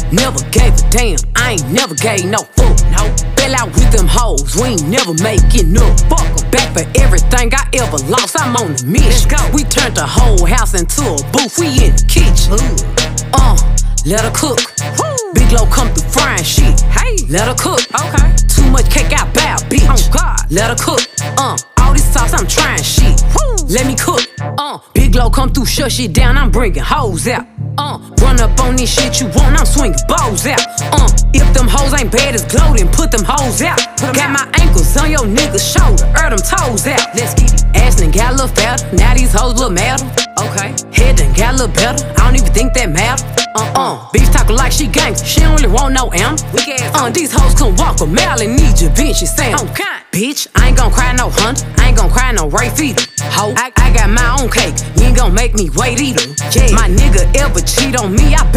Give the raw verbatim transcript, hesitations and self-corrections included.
Never gave a damn, I ain't never gave no fuck. No, fell out with them hoes, we ain't never making up. Fuck 'em. Back for everything I ever lost, I'm on the mission. Let's go. We turned the whole house into a booth, we in the kitchen. Ooh. Uh, let her cook. Woo. Big Low come through frying shit. Hey, let her cook. Okay. Too much cake, I bow, bitch. Oh God, let her cook. Uh, all this sauce, I'm trying shit. Woo. Let me cook. Uh, Big Low come through, shut shit down, I'm bringing hoes out. Uh, run up on this shit you want, I'm swinging bows out. Uh, if them hoes ain't bad as Glow, then put them hoes out. Got my ankles on your nigga's shoulder, er them toes out. Let's get it. Ass done got a little fatter, now these hoes look madder. Okay. Head done got a little better, I don't even think that matter. Uh-uh. Bitch talking like she gangsta, she don't really want no amp. Uh, these hoes couldn't walk a mile and need your Vinci Sam. Okay. Bitch, I ain't gon' cry no hunt, I ain't gon' cry no Ray feeder. Ho, I, I got my own cake, you ain't gon' make me wait either. Yeah. My nigga ever cheat on me, I bet